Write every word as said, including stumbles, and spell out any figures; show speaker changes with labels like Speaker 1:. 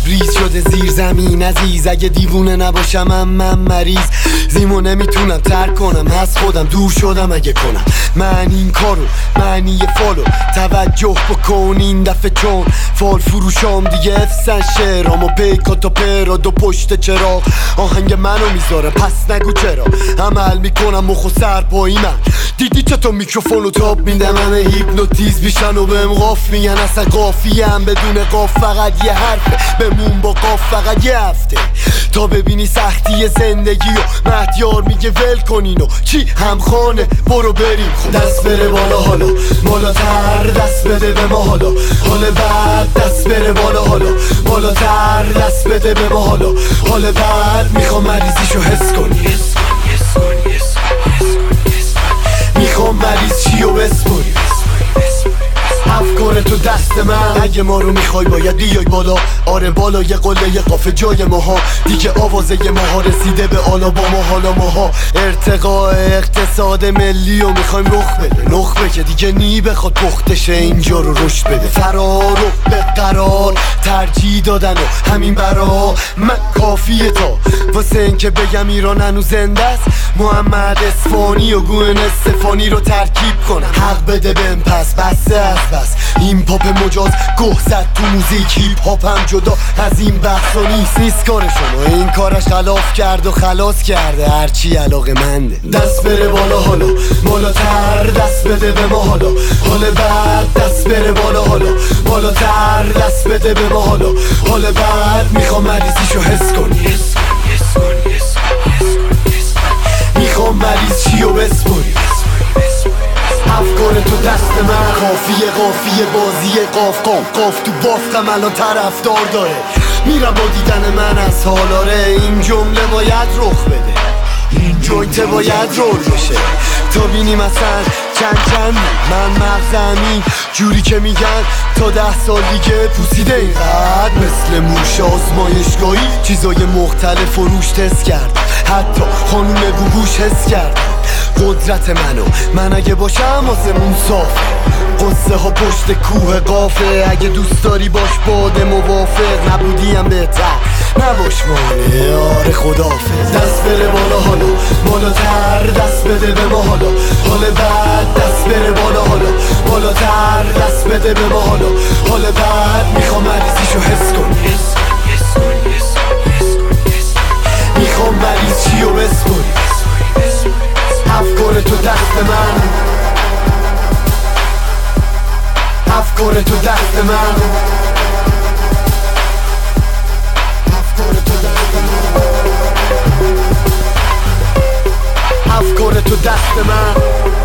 Speaker 1: ریز شده زیر زمین عزیز. اگه دیوونه نباشم من, من مریض زیمو نمیتونم ترک کنم، از خودم دور شدم اگه کنم من این کارو. معنی فالو توجه بکن این دفعه چون فال فروشام دیگه افسن شعرام و پیکا تا پرا دو پشت چراغ آهنگ منو میذاره پس نگو چرا. عمل میکنم مخ و سر پایی من دیدی چطور میکروفونو تاب میدم همه هیپنوتیز بیشن و بهم قاف میگن اصلا قافیه هم بدون قاف فقط یه حرفه بمون با قاف فقط یه هفته تا ببینی سختی زندگی و مهدیار میگه ول کنینو چی همخانه برو بریم خب دست بره بالا حالا بالاتر دست بده به ما حالا حال بعد دست بره بالا حالا بالاتر دست بده به ما حالا حال بعد میخوام مریضیشو حس کنی میخوام مریض چیو بسپری افکار تو دست من اگه ما رو میخوای باید بیای بالا آره بالا یه قله یه قافه جای ماها دیگه آوازه ماها رسیده به آلا با ما حالا ماها ارتقاء اقتصاد ملی و میخوایم رخ بده نخبه که دیگه نی بخواد پختشه اینجا رو رشد بده فرار و به قرار ترجیح دادن و همین برا من کافیه تا واسه این که بگم ایران هنوز زنده است محمد اصفهانی و گوهن استفانی رو ترکیب کنم حق بده بهم پس بسته از بس این پاپ مجاز گوه زد تو موزیک هیپ هاپ هم جدا از این بحثا نیست نیست کار شما این کارش خلاف کرد و خلاص کرده هرچی علاقه منده دست بره بالا حالا بالاتر دست بده به ما حالا حال بعد دست بره بالا حالا بالاتر دست بده به ما حالا حال بعد میخوام مریضیشو حس کنی میخوام مریض چیو بسپری افکار تو دست من قافیه قافیه بازی قاف قاف قاف تو بافتم الان طرفدار داره میرم با دیدن من از حالاره این جمله باید رخ بده این جوینت باید رول بشه تا بینیم اصلا چند چند من مغزمی جوری که میگن تا ده سال دیگه پوسیده اینقدر مثل موش آزمایشگاهی چیزای مختلف و روش تست کرد حتی خانوم گوگوش حس کرد قدرت منو من اگه باشم آسمون صافه قصه ها پشت کوه قافه اگه دوست داری باش باده موافق نبودیم بهتر نباش مانه آره خدافظ دست بره بالا حالا بالاتر دست بده به ما حالا حال بعد دست بره بالا حالا بالاتر دست بده به ما حالا حال بعد میخوام مریضیشو حس کنی میخوام مریض چیو بسپری افکار تو دست من افکار تو دست من افکار تو دست من افکار تو دست من